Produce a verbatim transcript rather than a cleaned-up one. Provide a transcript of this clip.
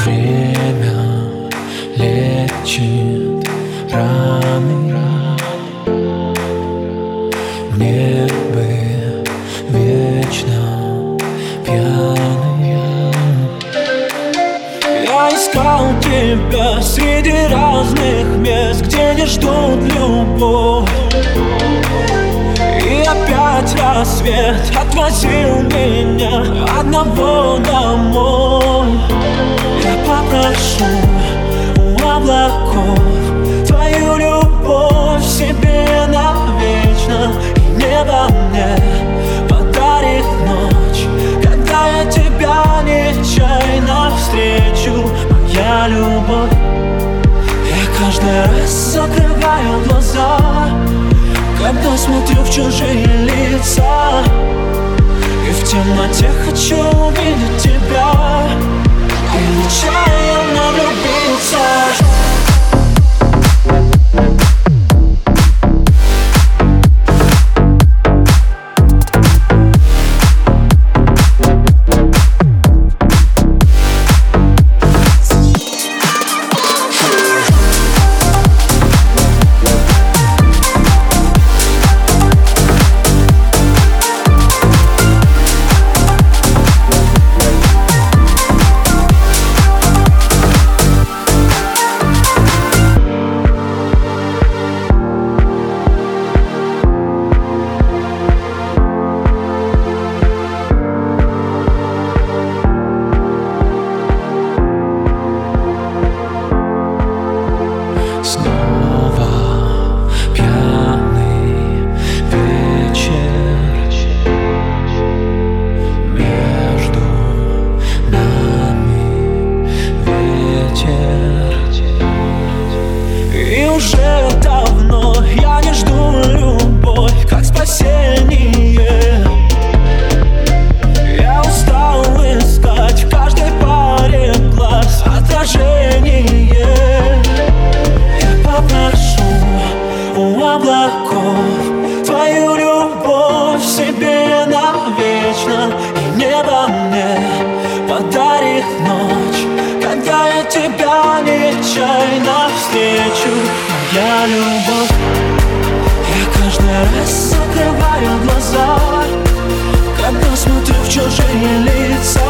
Время лечит раны. Мне бы вечно пьяным. Я искал тебя среди разных мест, где не ждут любовь. И опять рассвет отвозил меня одного домой. Я попрошу у облаков твою любовь себе навечно, и небо мне подарит ночь, когда я тебя нечаянно встречу. Моя любовь. Я каждый раз закрываю глаза, когда смотрю в чужие лица, и в темноте хочу увидеть тебя и нечаянно влюбиться. Снова пьяный вечер, между нами ветер. И уже давно я не жду любовь как спасение. Я устал искать в каждой паре глаз отражение. Попрошу у облаков твою любовь себе навечно, и небо мне подарит ночь, когда я тебя нечаянно встречу. Моя любовь. Я каждый раз закрываю глаза, когда смотрю в чужие лица,